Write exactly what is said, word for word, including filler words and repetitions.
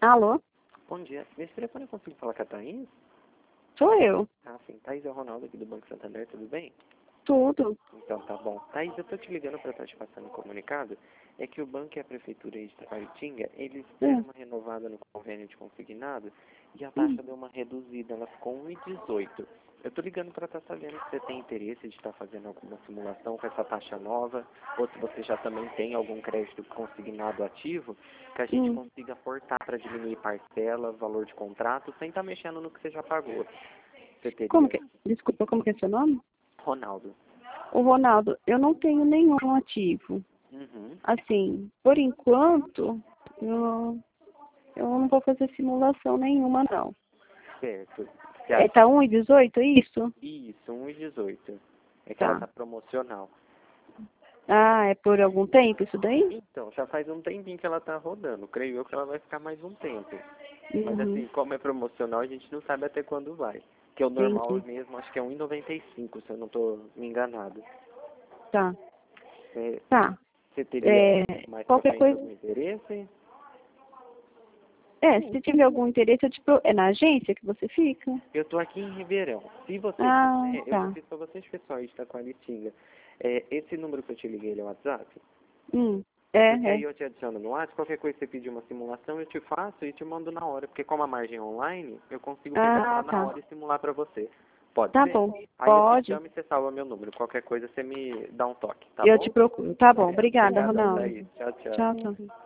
Alô? Bom dia. Nesse telefone eu consigo falar com a Thaís? Sou eu. Ah, sim. Thaís é o Ronaldo aqui do Banco Santander, tudo bem? Tudo. Então tá bom. Thaís, eu tô te ligando para estar te passando um comunicado. É que o banco e a prefeitura aí de Taquaritinga, eles deram Hum. uma renovada no convênio de consignado e a Hum. taxa deu uma reduzida, ela ficou um e dezoito. Eu tô ligando para estar sabendo se você tem interesse de estar fazendo alguma simulação com essa taxa nova, ou se você já também tem algum crédito consignado ativo, que a gente Hum. consiga aportar para diminuir parcela, valor de contrato, sem estar mexendo no que você já pagou. Você Como teria... que... Desculpa, como que é seu nome? Ronaldo. O Ronaldo, eu não tenho nenhum ativo. Uhum. Assim, por enquanto, eu, eu não vou fazer simulação nenhuma, não. Certo. Você É, acha... tá um e dezoito, é isso? Isso, um e dezoito. É que ela Tá. tá promocional. Ah, é por algum tempo isso daí? Então, já faz um tempinho que ela tá rodando. Creio eu que ela vai ficar mais um tempo. Mas Uhum. assim, como é promocional, a gente não sabe até quando vai. Que o normal Entendi. mesmo, acho que é um e noventa e cinco, se eu não tô me enganado. Tá. Você, Tá. você teria É, mais pra qualquer frente coisa... algum interesse? É, se tiver algum interesse, eu te pro... é na agência que você fica? Eu tô aqui em Ribeirão. Se você Ah, quiser, eu já tá. fiz pra vocês pessoal de Taquaritinga. É, esse número que eu te liguei, ele é o WhatsApp? Hum. É, Porque aí é. eu te adiciono no WhatsApp, qualquer coisa que você pedir uma simulação, eu te faço e te mando na hora. Porque como a margem é online, eu consigo pegar Ah, lá na tá. hora e simular pra você. Pode Tá ser? bom. Aí eu te Pode. chamo e você salva meu número. Qualquer coisa você me dá um toque, tá Eu te bom? procuro. Tá bom. Obrigada, Obrigadão, Ronaldo. Thaís. Tchau, tchau. Tchau, tchau.